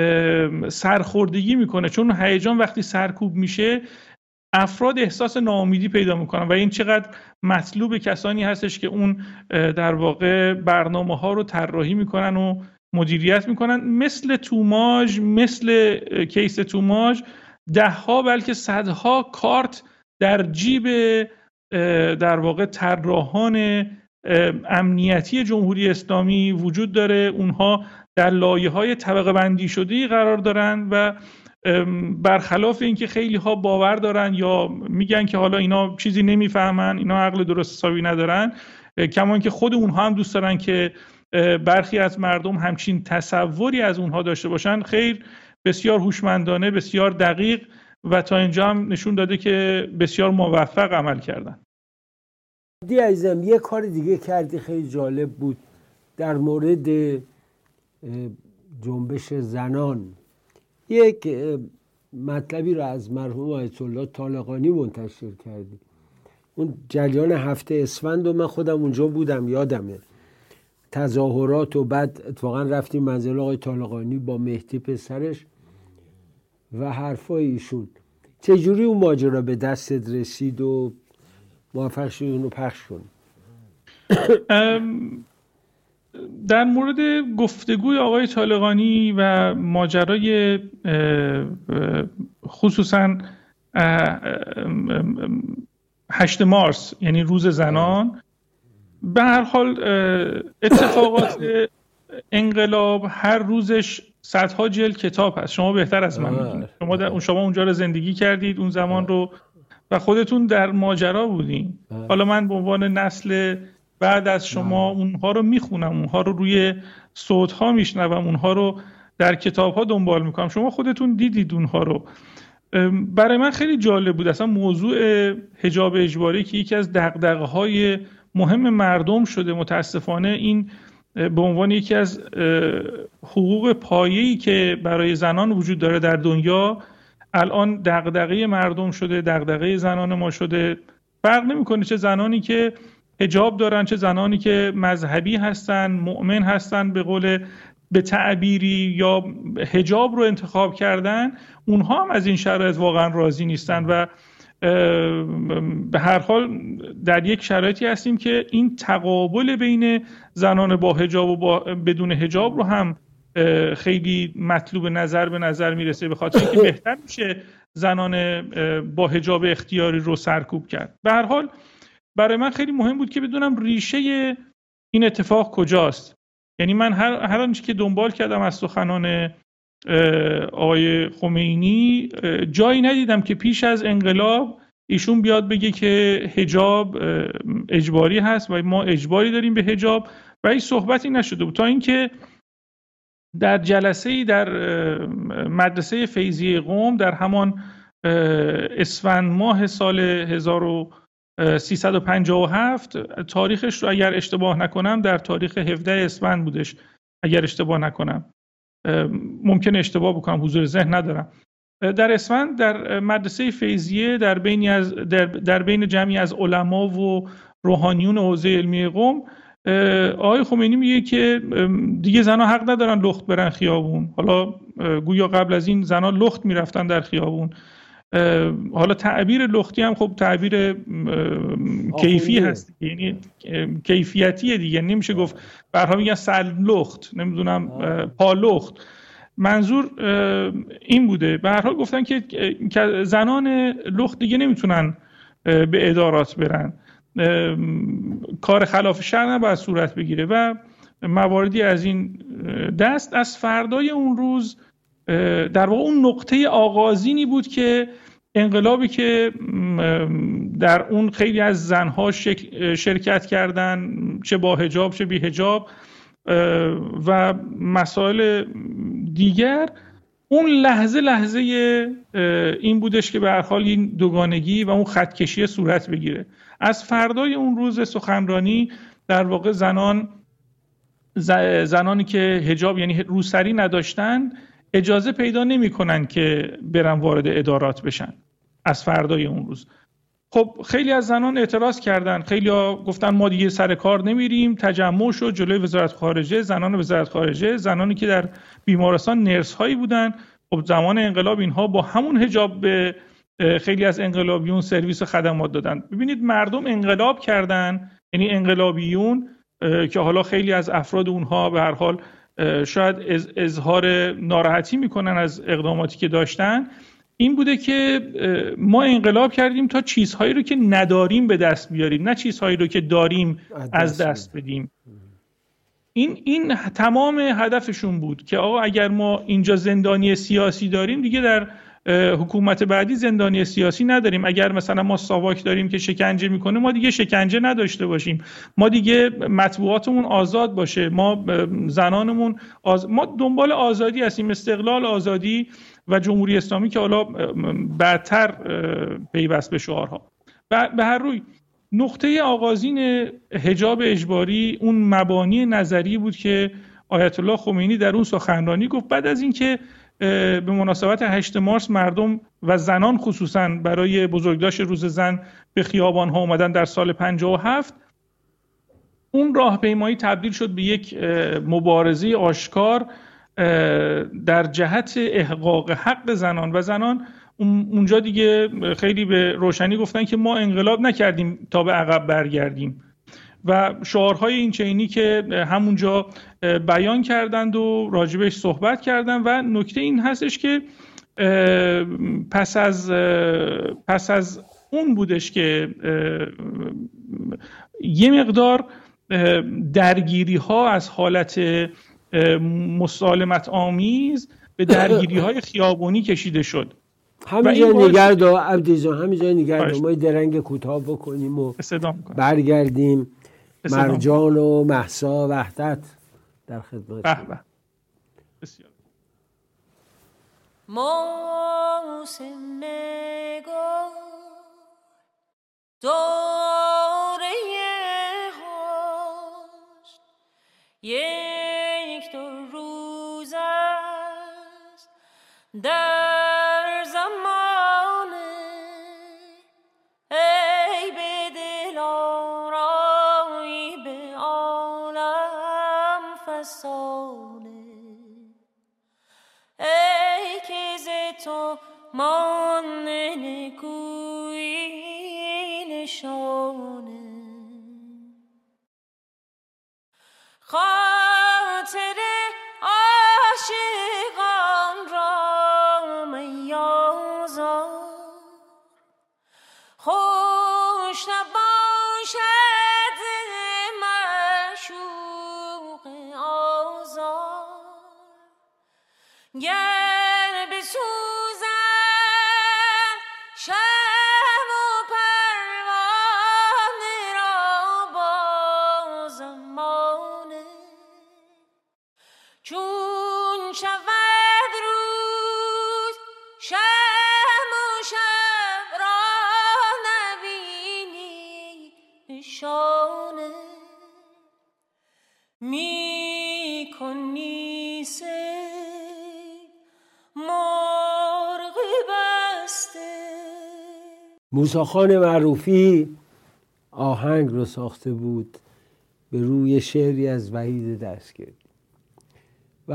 S5: سرخوردگی میکنه، چون هیجان وقتی سرکوب میشه افراد احساس ناامیدی پیدا میکنن و این چقدر مطلوب کسانی هستش که اون در واقع برنامه‌ها رو طراحی میکنن و مدیریت میکنن. مثل توماج، مثل کیس توماج، 10ها بلکه 100ها کارت در جیب در واقع طراحان امنیتی جمهوری اسلامی وجود داره. اونها در لایه‌های طبقه بندی شده‌ای قرار دارن و برخلاف اینکه خیلی ها باور دارن یا میگن که حالا اینا چیزی نمیفهمن، اینا عقل درست حسابی ندارن، کمان که خود اونها هم دوست دارن که برخی از مردم همچین تصوری از اونها داشته باشن، خیر، بسیار هوشمندانه، بسیار دقیق و تا اینجا هم نشون داده که بسیار موفق عمل کردن.
S4: دی عزیزم یه کار دیگه کردی خیلی جالب بود در مورد جنبش زنان. یک مطلبی رو از مرحوم آیت الله طالقانی منتشر کردی، اون جریان هفته اسفند و من خودم اونجا بودم، یادمه تظاهرات و بعد اتفاقا رفتیم منزل آقای طالقانی با مهدی پسرش و حرفای ایشون. چجوری اون ماجرا به دستت رسید و موفق شدی اونو پخش کنی؟
S5: در مورد گفتگوی آقای طالقانی و ماجرای خصوصا 8 مارس یعنی روز زنان، به هر حال اتفاقات انقلاب هر روزش صدها جلد کتاب هست، شما بهتر از من میدونید، شما اونجا رو زندگی کردید اون زمان رو و خودتون در ماجرا بودین. حالا من به عنوان نسل بعد از شما اونها رو میخونم، اونها رو روی صوت‌ها میشنوم، اونها رو در کتاب‌ها دنبال میکنم، شما خودتون دیدید اونها رو. برای من خیلی جالب بود اصلا موضوع حجاب اجباری که یکی از دغدغه‌های مهم مردم شده. متاسفانه این به عنوان یکی از حقوق پایه‌ای که برای زنان وجود داره در دنیا الان دغدغه مردم شده، دغدغه زنان ما شده. فرق نمی‌کنه چه زنانی که حجاب دارن، چه زنانی که مذهبی هستن، مؤمن هستن به تعبیری، یا حجاب رو انتخاب کردن، اونها هم از این شرایط واقعا راضی نیستن و به هر حال در یک شرایطی هستیم که این تقابل بین زنان با حجاب و بدون حجاب رو هم خیلی مطلوب به نظر میرسه، به خاطر اینکه بهتر میشه زنان با حجاب اختیاری رو سرکوب کرد. به هر حال برای من خیلی مهم بود که بدونم ریشه این اتفاق کجاست. یعنی من هر آنچه که دنبال کردم از سخنان آقای خمینی جایی ندیدم که پیش از انقلاب ایشون بیاد بگه که حجاب اجباری هست و ما اجباری داریم به حجاب و هیچ صحبتی نشده بود، تا اینکه در جلسه‌ای در مدرسه فیضیه قم در همان اسفند ماه سال 1357، تاریخش رو اگر اشتباه نکنم در تاریخ 17 اسفند بودش، اگر اشتباه نکنم، ممکنه اشتباه بکنم، حضور ذهن ندارم، در اسفند در مدرسه فیضیه در بین جمعی از علما و روحانیون حوزه علمی قم، آقای خمینی میگه که دیگه زنها حق ندارن لخت برن خیابون. حالا گویا قبل از این زنها لخت میرفتن در خیابون. حالا تعبیر لختی هم خب تعبیر کیفی هست، یعنی کیفیتیه دیگه، نمیشه گفت برها میگن سل لخت، نمیدونم پا لخت. منظور این بوده. به هر حال گفتن که زنان لخت دیگه نمیتونن به ادارات برن، کار خلاف شرع نباید صورت بگیره و مواردی از این دست. از فردای اون روز در واقع اون نقطه آغازینی بود که انقلابی که در اون خیلی از زنها شرکت کردن، چه با حجاب چه بی حجاب و مسائل دیگر، اون لحظه این بودش که به هر حال این دوگانگی و اون خطکشی صورت بگیره. از فردای اون روز سخنرانی در واقع زنانی که حجاب یعنی روسری نداشتن اجازه پیدا نمی‌کنن که برن وارد ادارات بشن. از فردای اون روز خب خیلی از زنان اعتراض کردن، خیلی ها گفتن ما دیگه سر کار نمیریم، تجمع شد جلوی وزارت خارجه، زنان وزارت خارجه، زنانی که در بیمارستان نرس هایی بودن. خب زمان انقلاب اینها با همون حجاب به خیلی از انقلابیون سرویس و خدمات دادن. ببینید مردم انقلاب کردن، یعنی انقلابیون که حالا خیلی از افراد اونها به هر حال شاید اظهار ناراحتی میکنن از اقداماتی که داشتن، این بوده که ما انقلاب کردیم تا چیزهایی رو که نداریم به دست بیاریم، نه چیزهایی رو که داریم از دست بدیم. این تمام هدفشون بود که آقا اگر ما اینجا زندانی سیاسی داریم دیگه در حکومت بعدی زندانی سیاسی نداریم. اگر مثلا ما ساواک داریم که شکنجه میکنه، ما دیگه شکنجه نداشته باشیم، ما دیگه مطبوعاتمون آزاد باشه، ما زنانمون ما دنبال آزادی هستیم، استقلال، آزادی و جمهوری اسلامی که حالا بعدتر پیوست به شعارها. به هر روی نقطه آغازین حجاب اجباری اون مبانی نظری بود که آیت الله خمینی در اون سخنرانی گفت. بعد از اینکه به مناسبت 8 مارس مردم و زنان خصوصا برای بزرگداشت روز زن به خیابان ها اومدن در سال 57، اون راهپیمایی تبدیل شد به یک مبارزه آشکار در جهت احقاق حق زنان و زنان. اونجا دیگه خیلی به روشنی گفتن که ما انقلاب نکردیم تا به عقب برگردیم و شعارهای این چینی که همونجا بیان کردند و راجبش صحبت کردند. و نکته این هستش که پس از اون بودش که یه مقدار درگیری ها از حالت مسالمت آمیز به درگیری های خیابانی کشیده شد.
S4: همینجا نگرد و عبدی جان، همینجا نگرد ما درنگ کوتاه بکنیم و برگردیم. مرجان و مهسا وحدت در خدمت.
S5: به بسیار.
S6: موسم نگاه دوره هاست، یک دو روز است در زمانه، ای به دل آرایی به عالم فسانه، ای که ز تو مانده نکویی نشانه، خاطر عاشقان را میازار، خوش نباشد معشوق آزار، گر بسوزد شمع و پروانه را با زمانه، چون شود روز شمع و شب را نبینی نشانه، می کنی صید مرغ بسته.
S4: موسی خان معروفی آهنگ رو ساخته بود به روی شعری از وحید دستگردی و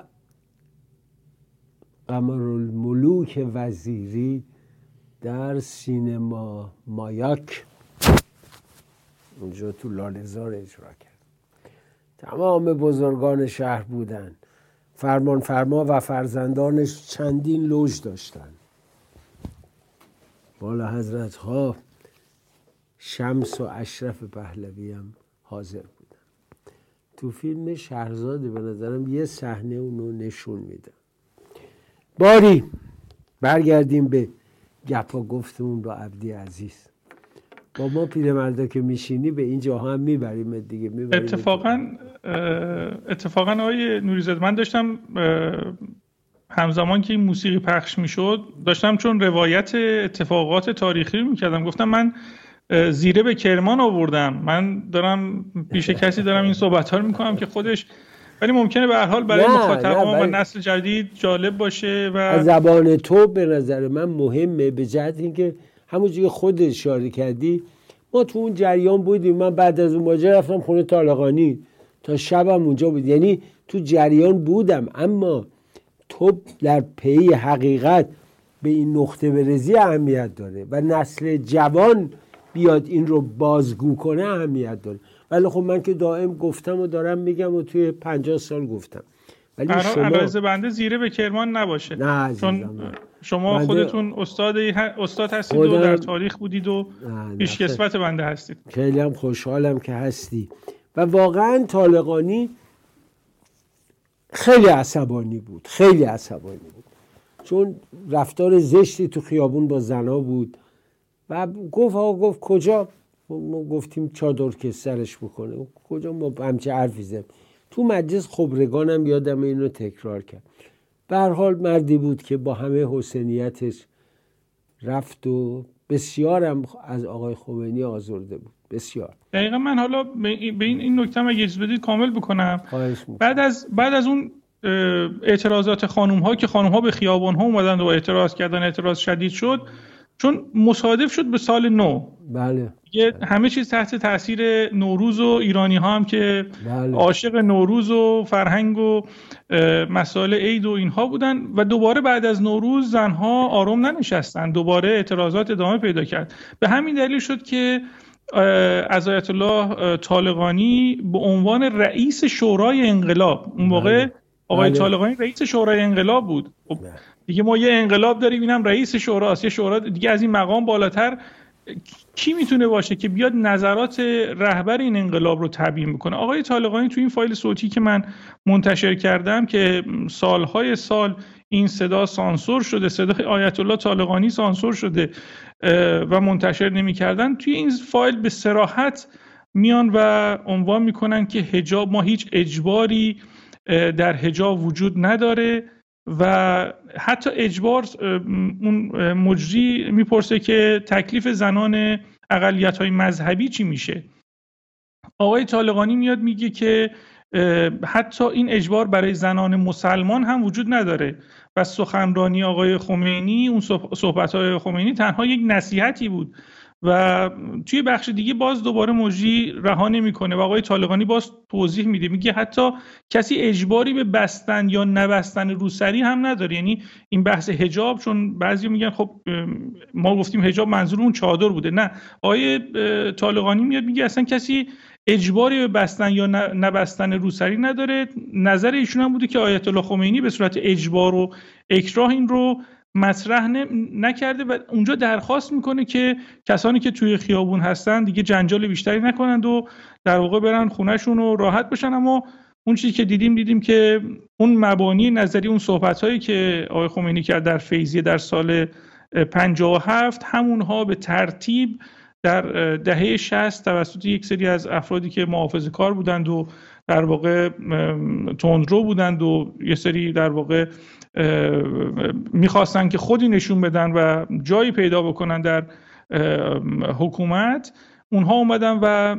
S4: قمرالملوک وزیری در سینما مایاک اونجا تو لاله‌زار اجرا کرد. تمام بزرگان شهر بودن، فرمانفرما و فرزندانش چندین لوژ داشتن. بالا حضرت ها شمس و اشرف پهلوی هم حاضر بودن. تو فیلم شهرزاده به نظرم یه صحنه اونو نشون میده. باری برگردیم به گپا گفتمون با عبدی عزیز. با ما پیرمردا که میشینی به این جاها هم میبریم دیگه.
S5: اتفاقا آقای نوریزاده، من داشتم همزمان که این موسیقی پخش میشد داشتم چون روایت اتفاقات تاریخی میکردم، گفتم من زیره به کرمان آوردم، من دارم پیش کسی دارم این صحبت ها رو میکنم که خودش، ولی ممکنه به هر حال برای مخاطبان و نسل جدید جالب باشه. و
S4: زبان تو به نظر من مهمه به جهت اینکه همونجوری خودت اشاره کردی ما تو اون جریان بودیم. من بعد از اون ماجرا رفتم خونه طالقانی تا شبم اونجا بود، یعنی تو جریان بودم، اما تو در پی حقیقت به این نقطه برسی اهمیت داره و نسل جوان بیاد این رو بازگو کنه اهمیت داره. ولی خب من که دائم گفتم و دارم میگم و توی 50 سال گفتم، ولی شما
S5: علاوه بنده زیره به کرمان نباشه.
S4: نه
S5: چون شما خودتون استاد هستید و در تاریخ بودید و پیشکسوت بنده هستید.
S4: خیلی هم خوشحالم که هستی. و واقعا طالقانی خیلی عصبانی بود، خیلی عصبانی بود، چون رفتار زشتی تو خیابون با زنا بود و گفت کجا؟ ما گفتیم چادر که سرش بکنه، کجا ما همچه حرفی زدیم. تو مجلس خبرگانم یادم اینو تکرار کرد. به هر حال مردی بود که با همه حسنیتش رفت و بسیارم از آقای خمینی آزرده بود، بسیار.
S5: دقیقا من حالا به این نکته اگه اجازه بدید کامل بکنم. بعد از اون اعتراضات خانوم ها که خانوم ها به خیابان ها اومدن و اعتراض کردن، اعتراض شدید شد چون مصادف شد به سال نو.
S4: بله.
S5: همه چیز تحت تاثیر نوروز و ایرانی ها هم که عاشق نوروز و فرهنگ و مسائل عید و اینها بودن و دوباره بعد از نوروز زنها آروم ننشستن، دوباره اعتراضات ادامه پیدا کرد. به همین دلیل شد که از آیت الله طالقانی به عنوان رئیس شورای انقلاب، اون موقع آقای طالقانی رئیس شورای انقلاب بود. دیگه ما یه انقلاب داریم، اینم رئیس شوراست، یه شورا دیگه از این مقام بالاتر کی میتونه باشه که بیاد نظرات رهبر این انقلاب رو تبیین بکنه؟ آقای طالقانی تو این فایل صوتی که من منتشر کردم که سالهای سال این صدا سانسور شده، صدای آیت الله طالقانی سانسور شده و منتشر نمی‌کردن، توی این فایل به صراحت میان و عنوان میکنن که حجاب، ما هیچ اجباری در حجاب وجود نداره و حتی اجبار اون مجری میپرسه که تکلیف زنان اقلیت‌های مذهبی چی میشه. آقای طالقانی میاد میگه که حتی این اجبار برای زنان مسلمان هم وجود نداره و سخنرانی آقای خمینی، اون صحبت‌های خمینی تنها یک نصیحتی بود و توی بخش دیگه باز دوباره مجری رها نمی‌کنه و آقای طالقانی باز توضیح میده، میگه حتی کسی اجباری به بستن یا نبستن روسری هم نداره. یعنی این بحث حجاب، چون بعضی میگن خب ما گفتیم حجاب منظور اون چادر بوده، نه، آقای طالقانی میاد میگه اصلا کسی اجباری به بستن یا نبستن روسری نداره. نظر ایشون هم بوده که آیت الله خمینی به صورت اجبار و اکراه این رو مطرح نکرده و اونجا درخواست میکنه که کسانی که توی خیابون هستن دیگه جنجال بیشتری نکنند و در واقع برن خونهشون و راحت بشن. اما اون چیزی که دیدیم که اون مبانی نظری، اون صحبت‌هایی که آقای خمینی کرد در فیضیه در سال 57، همونها به ترتیب در دهه 60 توسط یک سری از افرادی که محافظه‌کار بودند و در واقع تندرو بودند و یه سری در واقع میخواستن که خودی نشون بدن و جایی پیدا بکنن در حکومت، اونها اومدن و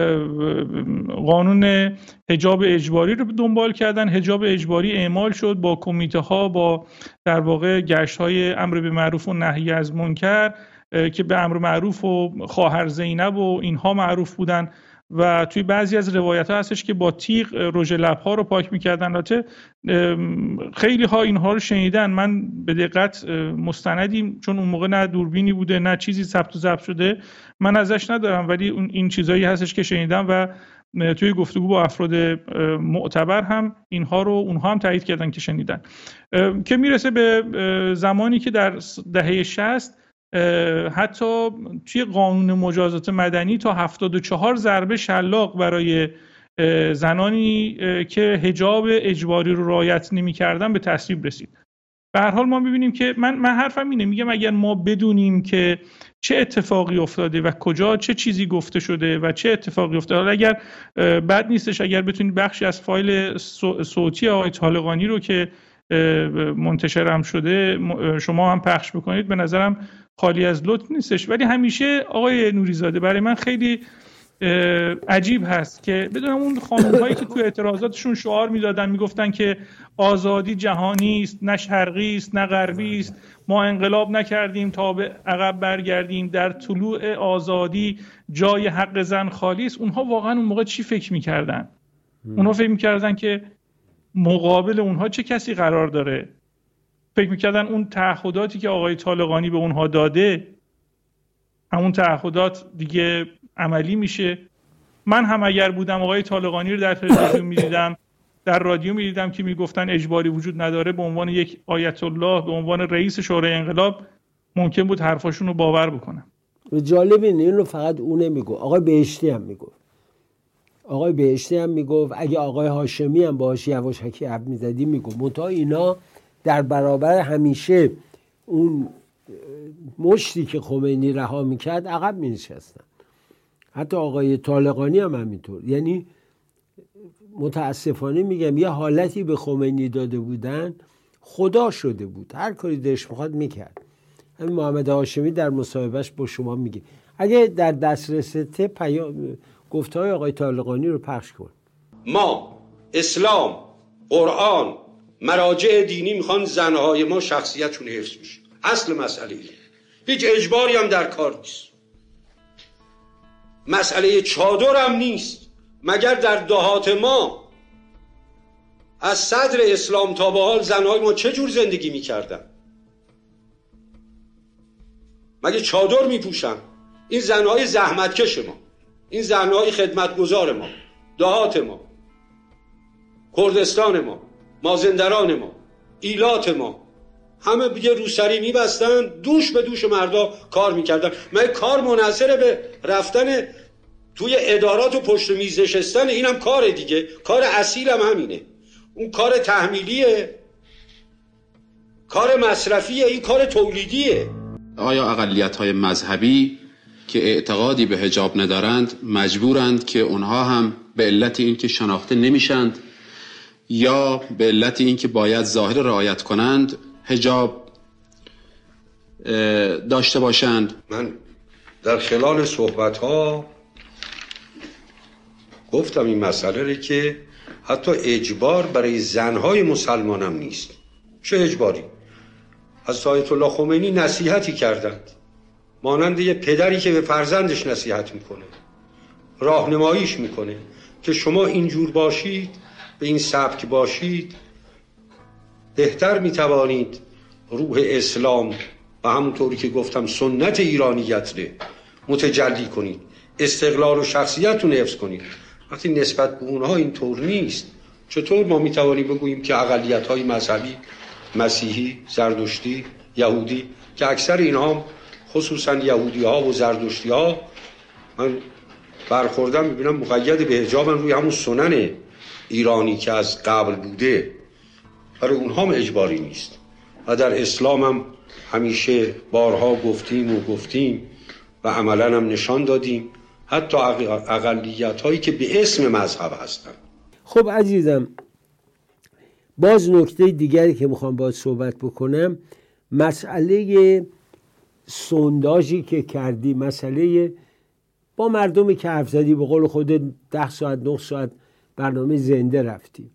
S5: قانون حجاب اجباری رو دنبال کردن. حجاب اجباری اعمال شد با کمیته ها، با در واقع گشت های امر به معروف و نهی از منکر که به امر معروف و خواهر زینب و اینها معروف بودن و توی بعضی از روایت ها هستش که با تیغ رژ لب ها رو پاک میکردن. البته خیلی ها اینها رو شنیدن، من به دقت مستندی، چون اون موقع نه دوربینی بوده نه چیزی ثبت و ضبط شده، من ازش ندارم، ولی این چیزایی هستش که شنیدم و توی گفتگو با افراد معتبر هم اینها رو اونها هم تایید کردن که شنیدن. که میرسه به زمانی که در دهه 60 حتی توی قانون مجازات مدنی تا 74 ضربه شلاق برای زنانی که حجاب اجباری رو رعایت نمی‌کردن به تصویب رسید. به هر حال ما می‌بینیم که من حرفم اینه، میگم اگر ما بدونیم که چه اتفاقی افتاده و کجا چه چیزی گفته شده و چه اتفاقی افتاده، حالا اگر بد نیستش اگر بتونید بخشی از فایل صوتی آقای طالقانی رو که منتشرم شده شما هم پخش بکنید، به نظرم خالی از لطف نیستش. ولی همیشه آقای نوریزاده برای من خیلی عجیب هست که بدونم اون خانم‌هایی که تو اعتراضاتشون شعار میدادن، میگفتن که آزادی جهانی است، نه شرقی است نه غربی است، ما انقلاب نکردیم تا به عقب برگردیم، در طلوع آزادی جای حق زن خالی است. اونها واقعا اون موقع چی فکر میکردن؟ اونها فکر میکردن که مقابل اونها چه کسی قرار داره؟ فکر میکردن اون تعهداتی که آقای طالقانی به اونها داده، همون تعهدات دیگه عملی میشه؟ من هم اگر بودم آقای طالقانی رو در تلویزیون میدیدم، در رادیو میدیدم که میگفتن اجباری وجود نداره، به عنوان یک آیت الله، به عنوان رئیس شورای انقلاب، ممکن بود حرفاشون رو باور بکنم.
S4: جالب اینه، اینو فقط اون نمیگو، آقای بهشتی هم میگو. آقای بهشتی هم میگفت، اگه آقای هاشمی هم باهاش یواشکی حرف میزدی میگفت. منتها اینا در برابر همیشه اون مشتی که خمینی رها میکرد عقب مینشستن. حتی آقای طالقانی هم همینطور. یعنی متاسفانه میگم یه حالتی به خمینی داده بودن خدا شده بود، هر کاری دلش میخواد میکرد. همین محمد هاشمی در مصاحبهش با شما میگه. اگه در دسترسته گفته‌های آقای طالقانی رو پخش کن.
S7: ما اسلام، قرآن، مراجع دینی میخوان زنهای ما شخصیتشون حفظ بشه. اصل مسئله اینه. هیچ اجباری هم در کار نیست. مسئله چادر هم نیست. مگر در دهات ما از صدر اسلام تا به حال زنهای ما چه جور زندگی میکردن؟ مگه چادر میپوشن؟ این زنهای زحمتکش ما، این زنهای خدمتگزار ما، دهات ما، کردستان ما، مازندران ما، ایلات ما، همه دیگه روسری میبستن، دوش به دوش مردا کار میکردن. مگه کار منحصر به رفتن توی ادارات و پشت میز نشستن؟ اینم کار دیگه، کار اصیل هم همینه. اون کار تحمیلیه، کار مصرفیه، این کار تولیدیه.
S8: آیا اقلیت‌های مذهبی که اعتقادی به حجاب ندارند مجبورند که اونها هم به علت اینکه شناخته نمیشند یا به علت اینکه باید ظاهر رعایت کنند حجاب داشته باشند؟
S7: من در خلال صحبت‌ها گفتم این مسئله رو که حتی اجبار برای زنهای مسلمان هم نیست. چه اجباری؟ از آیت الله خمینی نصیحتی کردند، مانند یه پدری که به فرزندش نصیحت میکنه، راهنماییش میکنه که شما اینجور باشید، به این سبک باشید، بهتر میتوانید روح اسلام و همونطوری که گفتم سنت ایرانیت رو متجلی کنید، استقلال و شخصیتتون حفظ کنید. وقتی نسبت به اونها اینطور نیست، چطور ما میتوانیم بگوییم که اقلیت‌های مذهبی، مسیحی، زردشتی، یهودی، که اکثر اینها خصوصا یهودی‌ها و زردشتی‌ها من برخوردم میبینم مقید به حجابن روی همون سنن ایرانی که از قبل بوده، برای اونها هم اجباری نیست. و در اسلام هم همیشه بارها گفتیم و عملاً هم نشان دادیم، حتی اقلیت‌هایی که به اسم مذهب هستن.
S4: خب عزیزم، باز نکته دیگری که میخوام باید صحبت بکنم، مسئله سونداژی که کردی، مسئله با مردمی که حرف زدی، به قول خودت 10 ساعت 9 ساعت برنامه زنده رفتی.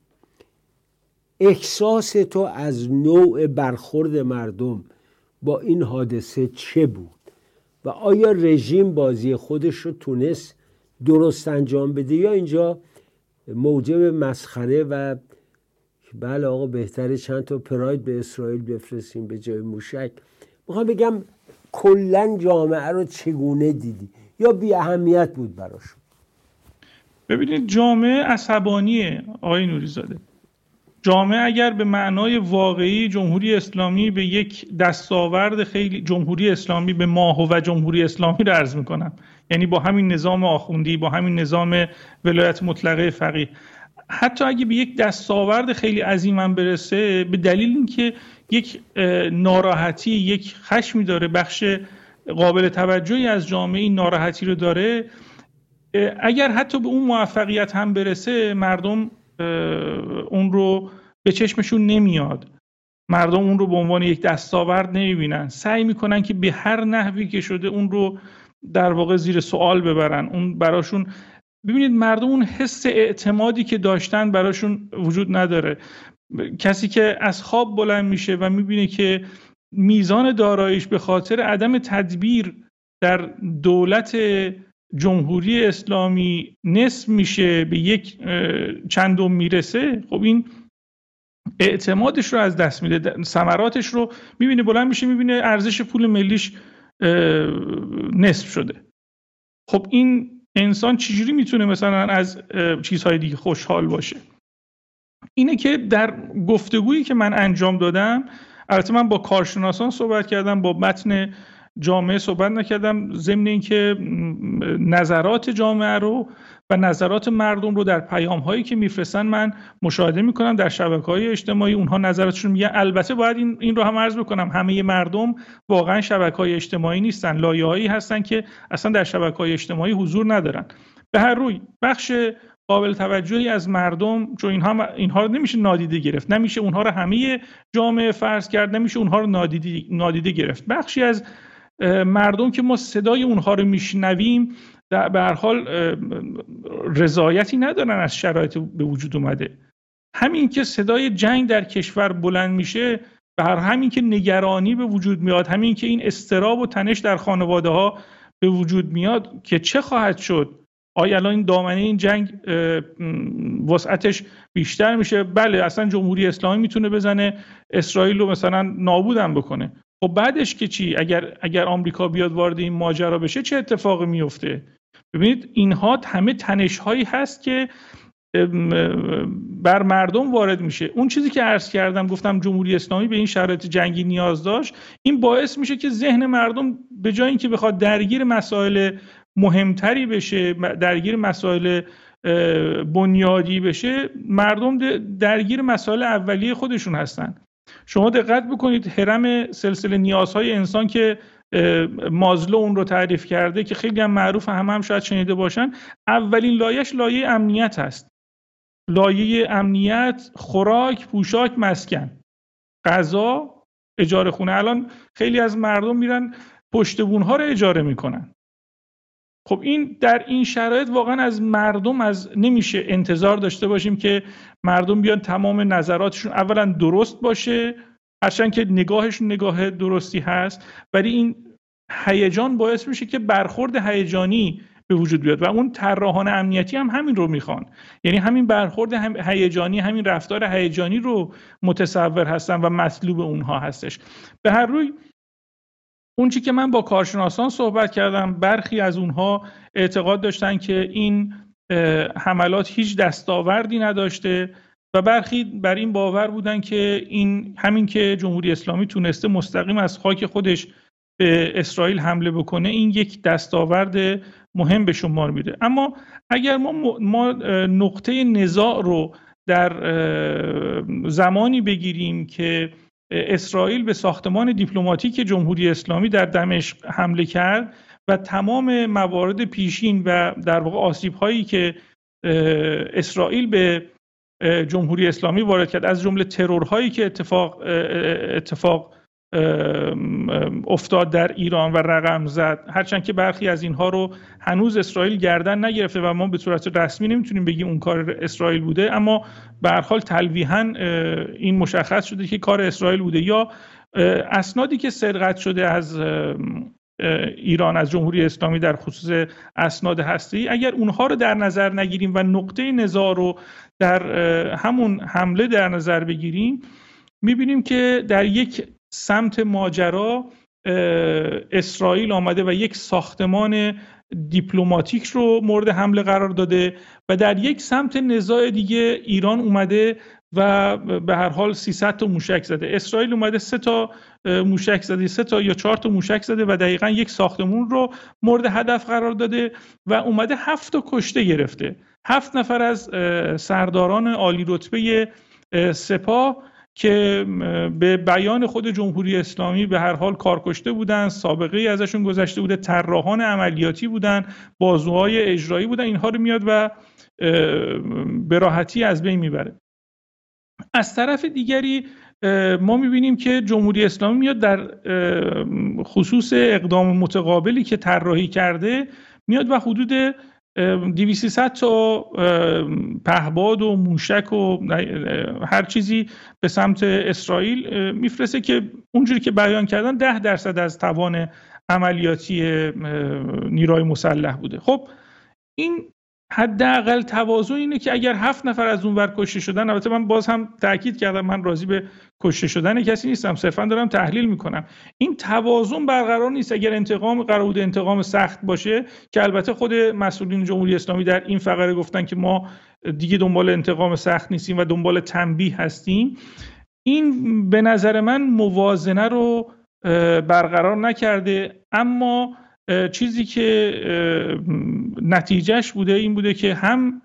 S4: احساس تو از نوع برخورد مردم با این حادثه چه بود و آیا رژیم بازی خودش رو تونست درست انجام بده یا اینجا موجب مسخره و بله آقا بهتره چند تا پراید به اسرائیل بفرستیم به جای موشک؟ میخوام بگم کلن جامعه رو چگونه دیدی یا بی اهمیت بود براشون؟
S5: ببینید، جامعه عصبانیه آقای نوریزاده. جامعه اگر به معنای واقعی جمهوری اسلامی به یک دستاورد خیلی، جمهوری اسلامی به ماه و جمهوری اسلامی رو عرض میکنم، یعنی با همین نظام آخوندی، با همین نظام ولایت مطلقه فقیه، حتی اگه به یک دستاورد خیلی عظیم هم برسه، به دلیل اینکه یک ناراحتی، یک خشمی داره، بخش قابل توجهی از جامعه این ناراحتی رو داره، اگر حتی به اون موفقیت هم برسه، مردم اون رو به چشمشون نمیاد، مردم اون رو به عنوان یک دستاورد نمیبینن، سعی میکنن که به هر نحوی که شده اون رو در واقع زیر سوال ببرن. اون براشون، ببینید، مردم اون حس اعتمادی که داشتن براشون وجود نداره. کسی که از خواب بلند میشه و میبینه که میزان داراییش به خاطر عدم تدبیر در دولت جمهوری اسلامی نصف میشه، به یک چندم میرسه، خب این اعتمادش رو از دست میده، ثمراتش رو میبینه، بلند میشه میبینه ارزش پول ملیش نصف شده. خب این انسان چجوری میتونه مثلا از چیزهای دیگه خوشحال باشه؟ اینه که در گفتگویی که من انجام دادم، البته من با کارشناسان صحبت کردم، با متن جامعه صحبت نکردم، ضمن اینکه نظرات جامعه رو و نظرات مردم رو در پیام‌هایی که میفرستن من مشاهده میکنم در شبکه‌های اجتماعی. اونها نظراتشون میگن. البته باید این رو هم عرض بکنم، همه مردم واقعا شبکه‌های اجتماعی نیستن، لایه‌هایی هستن که اصلا در شبکه‌های اجتماعی حضور ندارن. به هر روی بخش قابل توجهی از مردم، چون اینها رو نمیشه نادیده گرفت، نمیشه اونها رو همه جامعه فرض کرد، نمیشه اونها رو نادیده گرفت. بخشی از مردم که ما صدای اونها رو میشنویم به هر حال رضایتی ندارن از شرایط به وجود اومده. همین که صدای جنگ در کشور بلند میشه، همین که نگرانی به وجود میاد، همین که این اضطراب و تنش در خانواده ها به وجود میاد که چه خواهد شد، آیا الان این دامنه این جنگ وسعتش بیشتر میشه؟ بله، اصلا جمهوری اسلامی میتونه بزنه اسرائیل رو مثلا نابودم بکنه. خب بعدش که چی؟ اگر آمریکا بیاد وارد این ماجرا بشه چه اتفاقی میفته؟ ببینید اینها همه تنش هایی هست که بر مردم وارد میشه. اون چیزی که عرض کردم، گفتم جمهوری اسلامی به این شرایط جنگی نیاز داشت، این باعث میشه که ذهن مردم به جای اینکه بخواد درگیر مسائل مهمتری بشه، درگیر مسائل بنیادی بشه، مردم درگیر مسائل اولیه خودشون هستن. شما دقت بکنید هرم سلسله نیازهای انسان که مازلو اون رو تعریف کرده که خیلی هم معروف، هم شاید شنیده باشن، اولین لایه‌اش لایه امنیت هست. لایه امنیت، خوراک، پوشاک، مسکن، غذا، اجاره خونه. الان خیلی از مردم میرن پشت بون‌ها رو اجاره میکنن. خب این در این شرایط واقعا از مردم نمیشه انتظار داشته باشیم که مردم بیان تمام نظراتشون اولا درست باشه، هرچند که نگاهشون نگاه درستی هست، ولی این هیجان باعث میشه که برخورد هیجانی به وجود بیاد و اون طراحان امنیتی هم همین رو میخوان. یعنی همین برخورد هیجانی، همین رفتار هیجانی رو متصور هستن و مطلوب اونها هستش. به هر روی اون چی که من با کارشناسان صحبت کردم، برخی از اونها اعتقاد داشتن که این حملات هیچ دستاوردی نداشته و برخی بر این باور بودن که این همین که جمهوری اسلامی تونسته مستقیم از خاک خودش به اسرائیل حمله بکنه، این یک دستاورد مهم به شمار میره. اما اگر ما نقطه نزاع رو در زمانی بگیریم که اسرائیل به ساختمان دیپلماتیک جمهوری اسلامی در دمشق حمله کرد و تمام موارد پیشین و در واقع آسیب‌هایی که اسرائیل به جمهوری اسلامی وارد کرد، از جمله ترورهایی که اتفاق افتاد در ایران و رقم زد، هرچند که برخی از اینها رو هنوز اسرائیل گردن نگرفته و ما به صورت رسمی نمیتونیم بگیم اون کار اسرائیل بوده، اما به هر حال تلویحاً این مشخص شده که کار اسرائیل بوده. یا اسنادی که سرقت شده از ایران، از جمهوری اسلامی در خصوص اسناد هسته‌ای، اگر اونها رو در نظر نگیریم و نقطه نزاع رو در همون حمله در نظر بگیریم، میبینیم که در یک سمت ماجرا اسرائیل آمده و یک ساختمان دیپلماتیک رو مورد حمله قرار داده و در یک سمت نزاع دیگه ایران اومده و به هر حال 300 تا موشک زده. اسرائیل اومده 3 تا موشک زده، 3 تا یا 4 تا موشک زده و دقیقاً یک ساختمان رو مورد هدف قرار داده و اومده 7 تا کشته گرفته. 7 نفر از سرداران عالی رتبه سپاه که به بیان خود جمهوری اسلامی به هر حال کارکشته بودن، سابقه ازشون گذشته بوده، طراحان عملیاتی بودن، بازوهای اجرایی بودن، اینها رو میاد و به راحتی از بین میبره. از طرف دیگری ما میبینیم که جمهوری اسلامی میاد در خصوص اقدام متقابلی که طراحی کرده، میاد و حدود 200 تا پهباد و موشک و هر چیزی به سمت اسرائیل میفرسته که اونجوری که بیان کردن 10% از توان عملیاتی نیروی مسلح بوده. خب این حداقل تواضع اینه که اگر 7 نفر از اون ور کشته شدن، البته من باز هم تاکید کردم من راضی به کشته شدن کسی نیستم، صرفا دارم تحلیل میکنم، این توازن برقرار نیست. اگر انتقام قرار بوده انتقام سخت باشه، که البته خود مسئولین جمهوری اسلامی در این فقره گفتن که ما دیگه دنبال انتقام سخت نیستیم و دنبال تنبیه هستیم، این به نظر من موازنه رو برقرار نکرده. اما چیزی که نتیجهش بوده این بوده که هم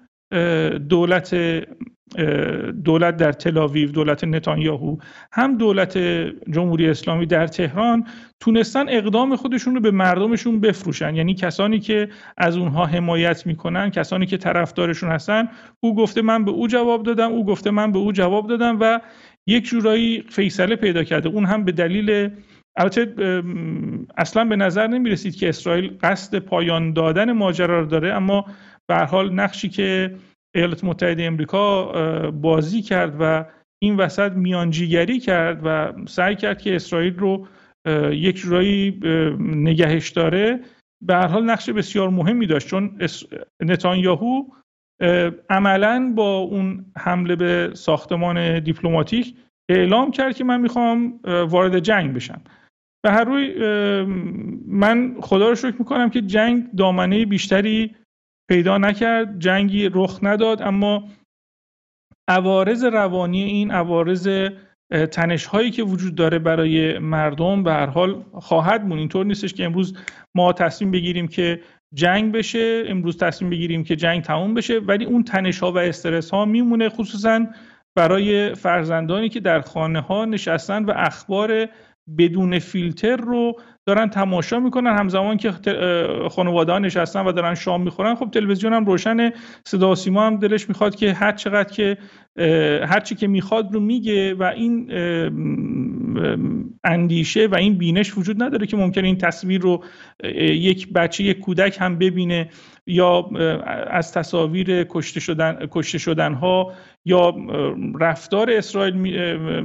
S5: دولت در تل‌آویو، دولت نتانیاهو، هم دولت جمهوری اسلامی در تهران تونستن اقدام خودشون رو به مردمشون بفروشن. یعنی کسانی که از اونها حمایت میکنن، کسانی که طرفدارشون هستن، او گفته من به او جواب دادم، او گفته من به او جواب دادم و یک جورایی فیصله پیدا کرده. اون هم به دلیل، البته اصلا به نظر نمی رسید که اسرائیل قصد پایان دادن ماجرا رو داره، اما به هر حال نقشی که ایالات متحده امریکا بازی کرد و این وسط میانجیگری کرد و سعی کرد که اسرائیل رو یک جورایی نگهش داره، به هر حال نقش بسیار مهمی داشت، چون نتانیاهو عملاً با اون حمله به ساختمان دیپلماتیک اعلام کرد که من میخوام وارد جنگ بشم. به هر روی من خدا رو شکر میکنم که جنگ دامنه بیشتری پیدا نکرد، جنگی رخ نداد، اما عوارض روانی این، عوارض تنش هایی که وجود داره برای مردم به هر حال خواهد مون. اینطور نیستش که امروز ما تصمیم بگیریم که جنگ بشه، امروز تصمیم بگیریم که جنگ تموم بشه، ولی اون تنش ها و استرس ها میمونه، خصوصا برای فرزندانی که در خانه ها نشستن و اخبار بدون فیلتر رو دارن تماشا میکنن، همزمان که خانواده ها نشستن و دارن شام میخورن. خب تلویزیون هم روشنه، صدا و سیما هم دلش میخواد که هر چقدر که هر چی که میخواد رو میگه و این اندیشه و این بینش وجود نداره که ممکنه این تصویر رو یک بچه، یک کودک هم ببینه، یا از تصاویر کشته شدن ها یا رفتار اسرائیل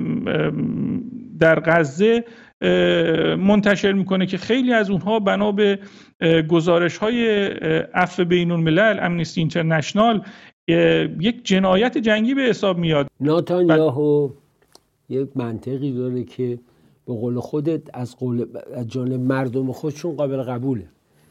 S5: در غزه منتشر میکنه که خیلی از اونها بنا به گزارش‌های عفو بین‌الملل، امنیستی اینترنشنال، یک جنایت جنگی به حساب میاد.
S4: نتانیاهو یک منطقی داره که به قول خودت از جانب مردم خودشون قابل قبوله.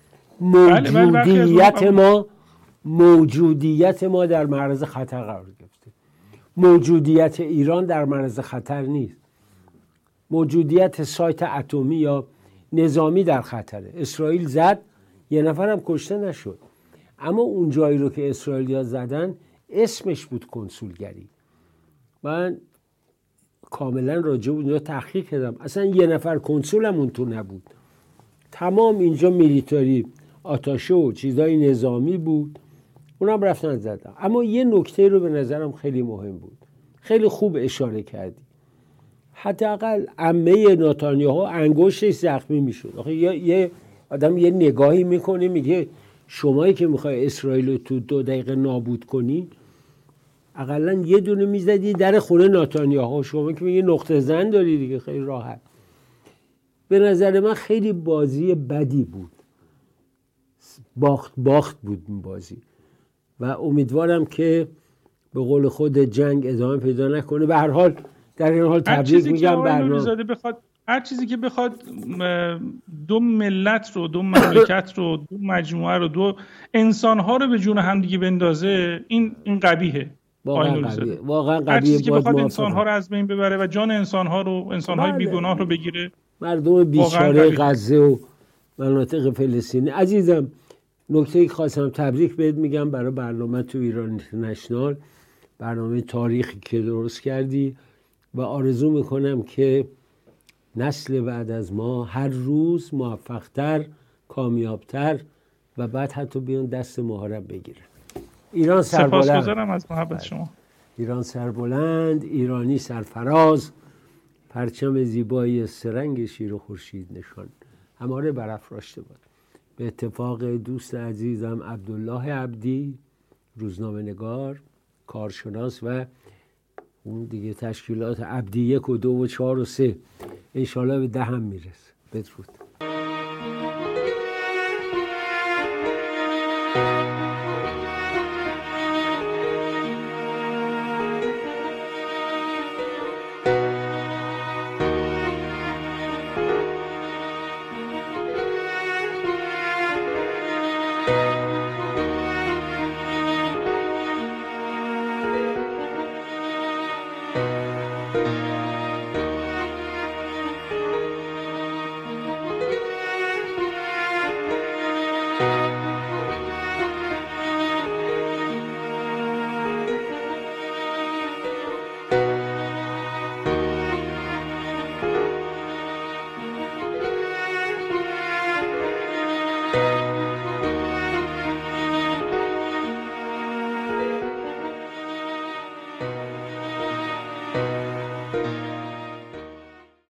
S4: موجودیت ما در معرض خطر قرار گرفته. موجودیت ایران در معرض خطر نیست. موجودیت سایت اتمی یا نظامی در خطره. اسرائیل زد، یه نفرم کشته نشد، اما اون جایی رو که اسرائیلیا زدن اسمش بود کنسولگری. من کاملا راجع به اونجا تحقیق کردم، اصلا یه نفر کنسولم اون تو نبود، تمام اینجا میلیتاری آتاشه و چیزای نظامی بود، اونم رفتن زدن. اما یه نکته رو به نظرم خیلی مهم بود، خیلی خوب اشاره کردی. حداقل عمه نتانیاهو انگشتش زخمی میشد. آخه یه آدم یه نگاهی میکنه میگه شمایی که میخوای اسرائیل رو تو 2 دقیقه نابود کنی، اقلا یه دونه میزدی در خونه نتانیاهو. شما که میگه نقطه زن داری دیگه، خیلی راحت. به نظر من خیلی بازی بدی بود، باخت بود این بازی و امیدوارم که به قول خود جنگ ادامه پیدا نکنه. به هر حال در این حال تبریک میگم برنامه.
S5: هر چیزی که بخواد دو ملت رو، دو مملکت رو، دو مجموعه رو، دو انسان‌ها رو به جون هم دیگه بندازه، این قبیحه.
S4: واقعا قبیحه.
S5: هر چیزی که بخواد انسان‌ها رو از بین ببره و جان انسان‌ها رو، انسان‌های بیگناه رو بگیره،
S4: مردم بیچاره غزه و مناطق فلسطینی. عزیزم نکته خاصم تبریک بهت میگم برای برنامه تو ایران اینترنشنال، برنامه تاریخی که درست کردی و آرزو میکنم که نسل بعد از ما هر روز موفق‌تر، کامیابتر و بعد حتی بیان دست مهارت بگیره. ایران سربلند.
S5: سپاسگزارم از محبت شما.
S4: ایران سربلند، ایرانی سرفراز، پرچم زیبایی سرنگ شیر و خورشید نشان هماره برافراشته باد. به اتفاق دوست عزیزم عبدالله عبدی، روزنامه نگار، کارشناس و اون دیگه تشکیلات عبدی 1 و 2 و 4 و 3 انشالله به 10 هم میرسه. بدرود.